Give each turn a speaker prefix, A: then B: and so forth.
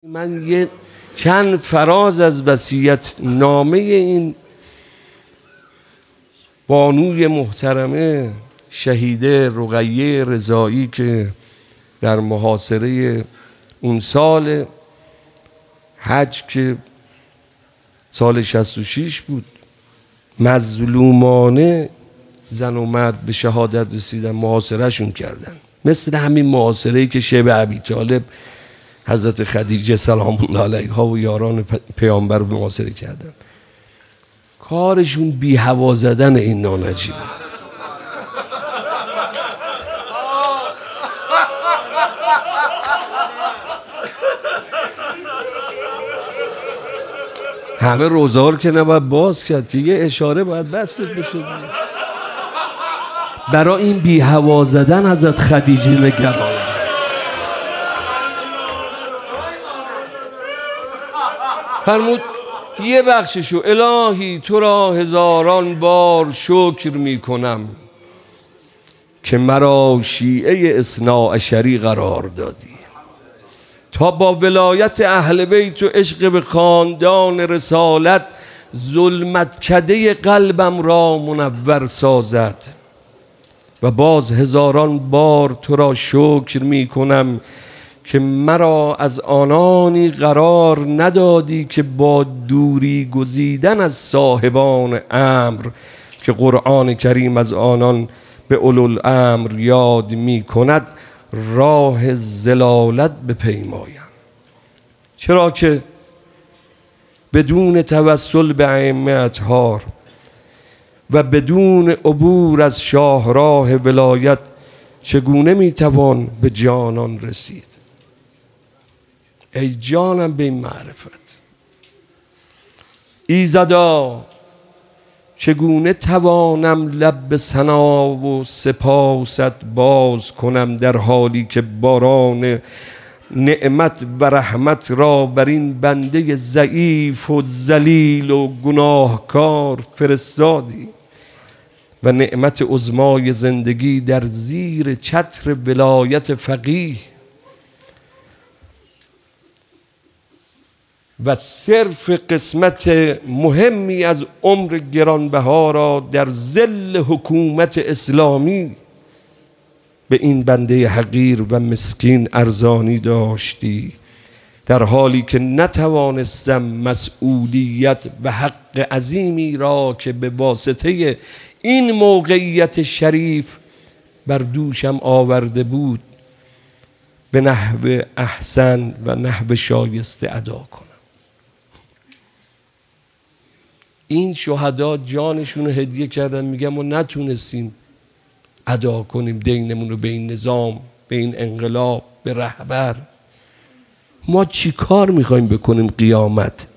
A: من یه چند فراز از وصیت نامه این بانوی محترمه شهیده رقیه رضایی که در محاصره اون سال حج که سال 66 بود مظلومانه زن و مرد به شهادت رسیدن، محاصره شون کردن، مثل همین محاصره‌ای که شیبه ابی طالب حضرت خدیجه سلام الله علیها و یاران پیامبر رو محاصره کردن. کارشون بی هوا زدن این نانجیبه. همه روزار که نباید باز کرد که یه اشاره باید بستت بشه. برای این بی هوا زدن حضرت خدیجه نگران فرمود یه بخششو الهی تو را هزاران بار شکر می کنم که مرا شیعه اثناعشری قرار دادی تا با ولایت اهل بیت و عشق به خاندان رسالت ظلمت کده قلبم را منور سازد و باز هزاران بار تو را شکر می کنم که مرا از آنانی قرار ندادی که با دوری گزیدن از صاحبان امر که قرآن کریم از آنان به اولوالامر یاد می کند راه زلالت بپیمایم، چرا که بدون توسل به ائمه اطهار و بدون عبور از شاهراه ولایت چگونه میتوان به جانان رسید؟ ای جانم به این معرفت ایزدا چگونه توانم لب به ثنا و سپاست باز کنم در حالی که باران نعمت و رحمت را بر این بنده ضعیف و ذلیل و گناهکار فرستادی و نعمت عظمای زندگی در زیر چتر ولایت فقیه و صرف قسمت مهمی از عمر گرانبها را در ظل حکومت اسلامی به این بنده حقیر و مسکین ارزانی داشتی، در حالی که نتوانستم مسئولیت و حق عظیمی را که به واسطه این موقعیت شریف بر دوشم آورده بود به نحو احسن و نحو شایسته ادا کنم. این شهدا جانشون رو هدیه کردن، میگم ما نتونستیم ادا کنیم دینمون رو به این نظام، به این انقلاب، به رهبر. ما چی کار میخوایم بکنیم قیامت؟